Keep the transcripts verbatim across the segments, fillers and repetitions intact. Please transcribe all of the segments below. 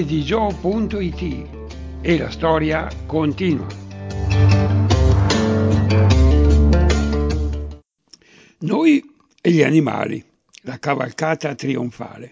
di gio punto it e la storia continua. Noi e gli animali, la cavalcata trionfale.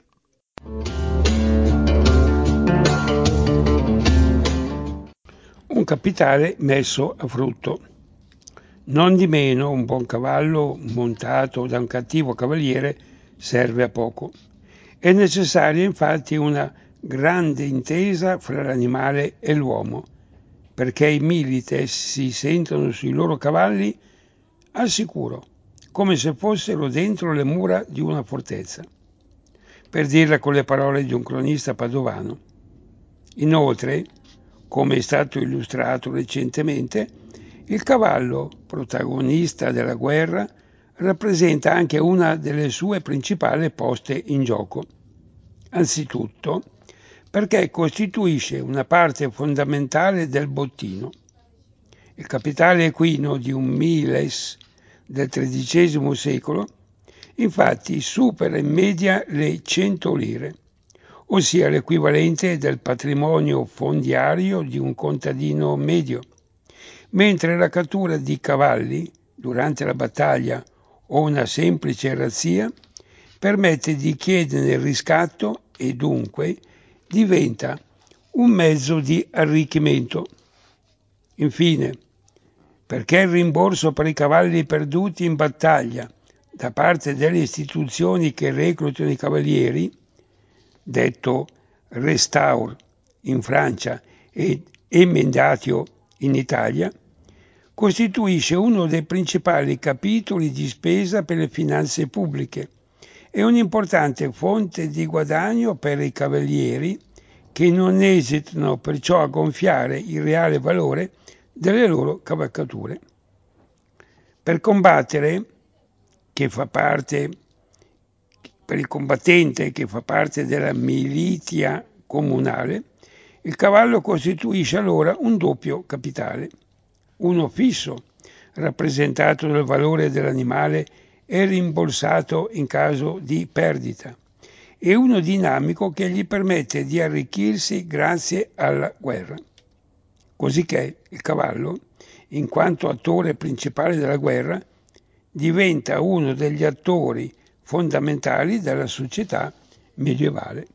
Un capitale messo a frutto. Non di meno un buon cavallo montato da un cattivo cavaliere serve a poco. È necessaria infatti una grande intesa fra l'animale e l'uomo, perché i milites si sentono sui loro cavalli al sicuro, come se fossero dentro le mura di una fortezza, per dirla con le parole di un cronista padovano. Inoltre, come è stato illustrato recentemente, il cavallo, protagonista della guerra, rappresenta anche una delle sue principali poste in gioco. Anzitutto, perché costituisce una parte fondamentale del bottino. Il capitale equino di un miles del tredicesimo secolo, infatti, supera in media le cento lire, ossia l'equivalente del patrimonio fondiario di un contadino medio, mentre la cattura di cavalli durante la battaglia o una semplice razzia permette di chiedere il riscatto e dunque diventa un mezzo di arricchimento. Infine, perché il rimborso per i cavalli perduti in battaglia da parte delle istituzioni che reclutano i cavalieri, detto restaur in Francia ed emendatio in Italia, costituisce uno dei principali capitoli di spesa per le finanze pubbliche e un'importante fonte di guadagno per i cavalieri che non esitano perciò a gonfiare il reale valore delle loro cavalcature. Per combattere, che fa parte, per il combattente che fa parte della militia comunale, il cavallo costituisce allora un doppio capitale, uno fisso, rappresentato dal valore dell'animale e rimborsato in caso di perdita, e uno dinamico che gli permette di arricchirsi grazie alla guerra. Cosicché il cavallo, in quanto attore principale della guerra, diventa uno degli attori fondamentali della società medievale.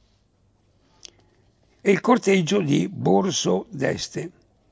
E il corteggio di Borso d'Este.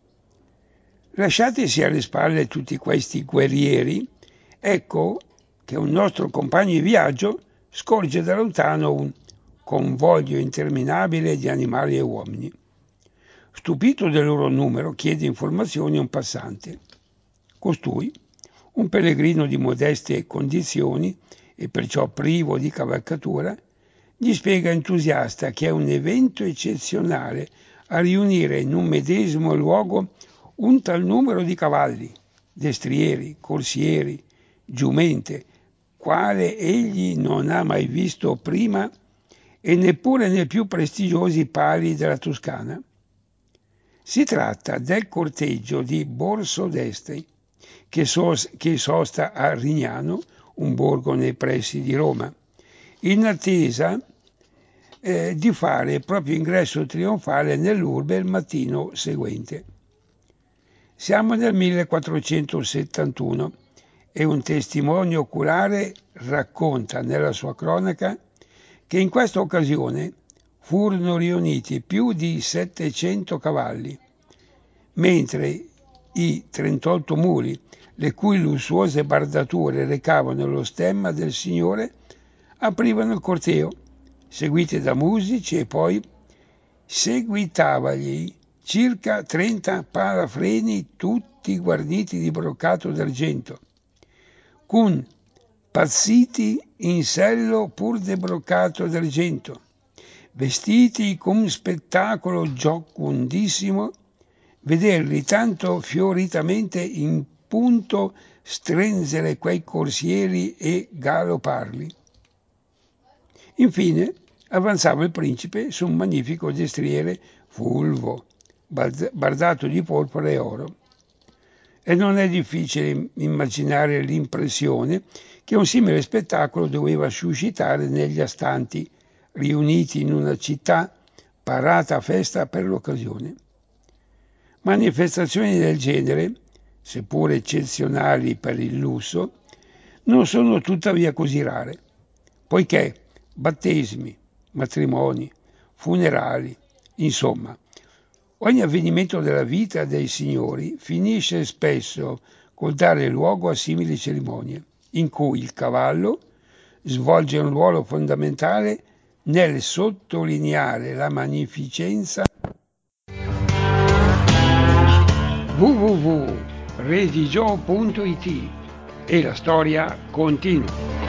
Lasciatisi alle spalle tutti questi guerrieri, ecco che un nostro compagno di viaggio scorge da lontano un convoglio interminabile di animali e uomini. Stupito del loro numero, chiede informazioni a un passante. Costui, un pellegrino di modeste condizioni e perciò privo di cavalcatura, gli spiega entusiasta che è un evento eccezionale a riunire in un medesimo luogo un tal numero di cavalli, destrieri, corsieri, giumente, quale egli non ha mai visto prima e neppure nei più prestigiosi pali della Toscana. Si tratta del corteggio di Borso d'Este, che, sos- che sosta a Rignano, un borgo nei pressi di Roma, in attesa eh, di fare il proprio ingresso trionfale nell'urbe il mattino seguente. Siamo nel millequattrocentosettantuno e un testimone oculare racconta nella sua cronaca che in questa occasione furono riuniti più di settecento cavalli, mentre i trentotto muli, le cui lussuose bardature recavano lo stemma del Signore, aprivano il corteo, seguiti da musici, e poi seguitavagli circa trenta palafreni tutti guarniti di broccato d'argento, cun pazziti in sello pur de broccato d'argento, vestiti con spettacolo giocondissimo, vederli tanto fioritamente in punto strenzere quei corsieri e galoparli. Infine avanzava il principe su un magnifico destriere fulvo, bardato di porpora e oro. E non è difficile immaginare l'impressione che un simile spettacolo doveva suscitare negli astanti, riuniti in una città parata a festa per l'occasione. Manifestazioni del genere, seppur eccezionali per il lusso, non sono tuttavia così rare, poiché battesimi, matrimoni, funerali, insomma, ogni avvenimento della vita dei signori finisce spesso col dare luogo a simili cerimonie, in cui il cavallo svolge un ruolo fondamentale nel sottolineare la magnificenza. w w w punto redigio punto it e la storia continua.